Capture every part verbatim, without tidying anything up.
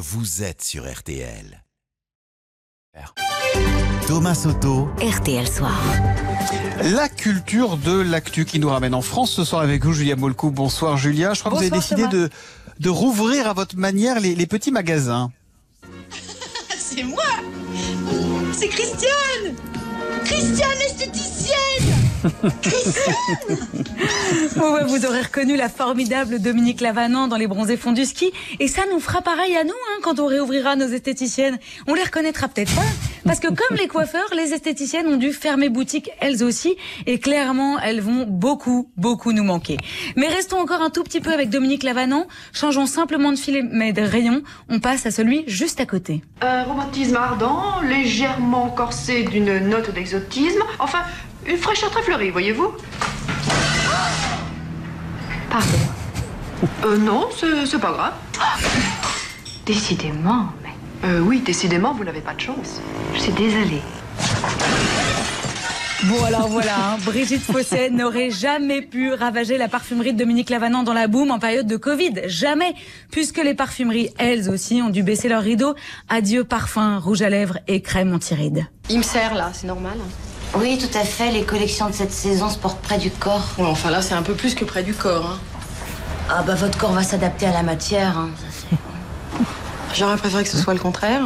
vous êtes sur R T L. Thomas Soto, R T L Soir. La culture de l'actu qui nous ramène en France ce soir avec vous, Julia Molcou. Bonsoir Julia. Je crois Bonsoir, que vous avez décidé de, de rouvrir à votre manière les, les petits magasins. C'est moi. C'est Christiane. Christiane l'esthéticienne. Christiane. Oh ouais, vous aurez reconnu la formidable Dominique Lavanant dans Les Bronzés Fonds du Ski. Et ça nous fera pareil à nous hein, quand on réouvrira nos esthéticiennes. On les reconnaîtra peut-être pas. Parce que comme les coiffeurs, les esthéticiennes ont dû fermer boutique elles aussi. Et clairement, elles vont beaucoup, beaucoup nous manquer. Mais restons encore un tout petit peu avec Dominique Lavanant. Changeons simplement de fil mais de rayon. On passe à celui juste à côté. Un romantisme ardent, légèrement corsé d'une note d'exotisme. Enfin, une fraîcheur très fleurie, voyez-vous. Pardon. Euh, non, c'est, c'est pas grave. Décidément, mais Euh, oui, décidément, vous n'avez pas de chance. je suis désolée. Bon alors voilà, hein, Brigitte Fossé n'aurait jamais pu ravager la parfumerie de Dominique Lavanant dans la boum en période de Covid. Jamais. Puisque les parfumeries, elles aussi, ont dû baisser leurs rideaux. Adieu parfum, rouge à lèvres et crème anti-rides. Il me sert là, c'est normal. Oui, tout à fait. Les collections de cette saison se portent près du corps. Ouais, enfin là, c'est un peu plus que près du corps. Hein. Ah bah votre corps va s'adapter à la matière. Hein. Ça, c'est... J'aurais préféré que ce soit le contraire.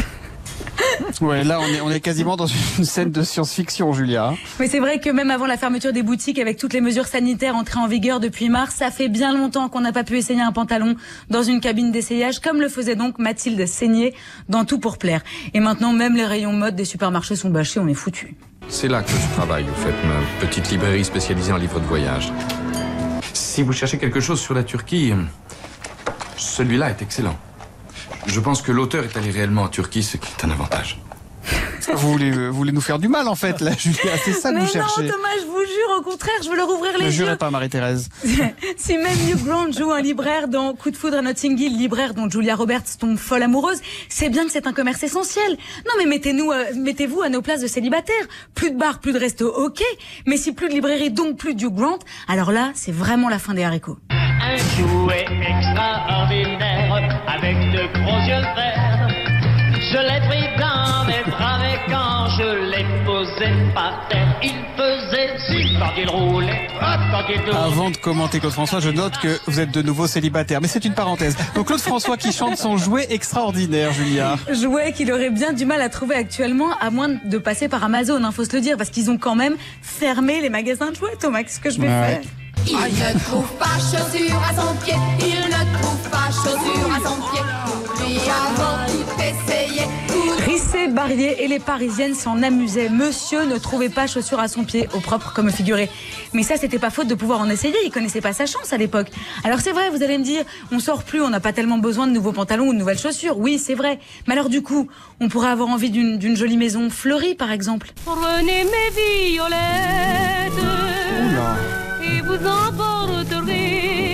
Ouais, là on est, on est quasiment dans une scène de science-fiction, Julia. Mais c'est vrai que même avant la fermeture des boutiques, avec toutes les mesures sanitaires entrées en vigueur depuis mars, ça fait bien longtemps qu'on n'a pas pu essayer un pantalon dans une cabine d'essayage, comme le faisait donc Mathilde Seigné dans Tout pour plaire. Et maintenant, même les rayons mode des supermarchés sont bâchés, on est foutus. C'est là que je travaille, au fait, ma petite librairie spécialisée en livres de voyage. Si vous cherchez quelque chose sur la Turquie, celui-là est excellent. Je pense que l'auteur est allé réellement en Turquie, ce qui est un avantage. Vous voulez, vous voulez nous faire du mal en fait, là, Julia. C'est ça que Mais vous non, cherchez. Thomas, je vous jure, au contraire, je veux leur ouvrir les Ne yeux. jurez pas, Marie-Thérèse. Si même Hugh Grant joue un libraire dans Coup de foudre à Notting Hill, libraire dont Julia Roberts tombe folle amoureuse, c'est bien que c'est un commerce essentiel. Non mais mettez-nous, euh, mettez-vous à nos places de célibataires. Plus de bars, plus de resto, ok. Mais si plus de librairie, donc plus de Hugh Grant, alors là, c'est vraiment la fin des haricots. Un jouet extraordinaire avec de gros yeux verts. Je l'ai pris dans mes bras et quand je l'ai posé par terre, il faisait si quand il roulait, hop, quand il tournait. Avant de commenter Claude François, je note que vous êtes de nouveau célibataire. Mais c'est une parenthèse. Donc Claude François qui chante son jouet extraordinaire, Julia. Jouet qu'il aurait bien du mal à trouver actuellement, à moins de passer par Amazon, hein, faut se le dire, parce qu'ils ont quand même fermé les magasins de jouets. Thomas, qu'est-ce que je vais Ouais. faire? Il ne trouve pas chaussures à son pied, il ne trouve pas chaussures à son pied. Lui avant tout essayé. Rissé, Barrier et les Parisiennes s'en amusaient. Monsieur ne trouvait pas chaussures à son pied, au propre comme au figuré. Mais ça, c'était pas faute de pouvoir en essayer. Il connaissait pas sa chance à l'époque. Alors c'est vrai, vous allez me dire, on sort plus, on n'a pas tellement besoin de nouveaux pantalons ou de nouvelles chaussures. Oui, c'est vrai. Mais alors du coup, on pourrait avoir envie d'une, d'une jolie maison fleurie, par exemple. Prenez mes violettes Oula. et vous emporterez.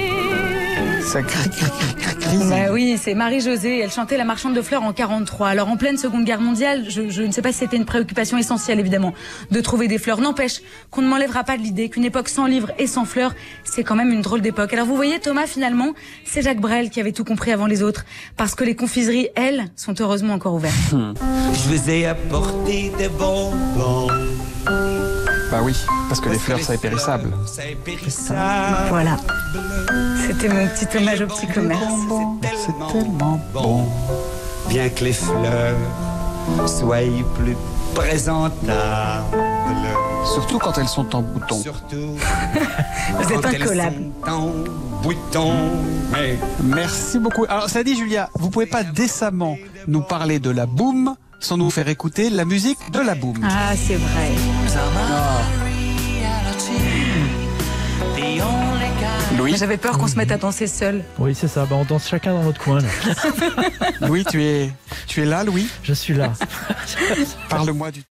Ça crie, crie, crie, crie, crie. Bah oui, c'est Marie-Josée, elle chantait La Marchande de Fleurs en quarante-trois. Alors en pleine Seconde Guerre mondiale, je, je ne sais pas si c'était une préoccupation essentielle évidemment de trouver des fleurs. N'empêche qu'on ne m'enlèvera pas de l'idée qu'une époque sans livres et sans fleurs, c'est quand même une drôle d'époque. Alors vous voyez Thomas, finalement, c'est Jacques Brel qui avait tout compris avant les autres. Parce que les confiseries, elles, sont heureusement encore ouvertes. Je vous ai apporté des bonbons. Bah oui, parce que les fleurs, ça est périssable. C'est périssable. Voilà. C'était mon petit hommage au petit commerce. C'est tellement bon. Bien que les fleurs soient plus présentables. Surtout quand elles sont en bouton. Surtout Vous êtes quand elles incollable. sont en bouton. Mais Merci beaucoup. Alors ça dit Julia, vous pouvez pas décemment nous parler de la boum sans nous faire écouter la musique de la boum. Ah, c'est vrai. Louis, J'avais peur qu'on se mette à danser seul. Oui, c'est ça. Bah, on danse chacun dans notre coin. Là. Louis, tu es, tu es là, Louis. Je suis là. Parle-moi du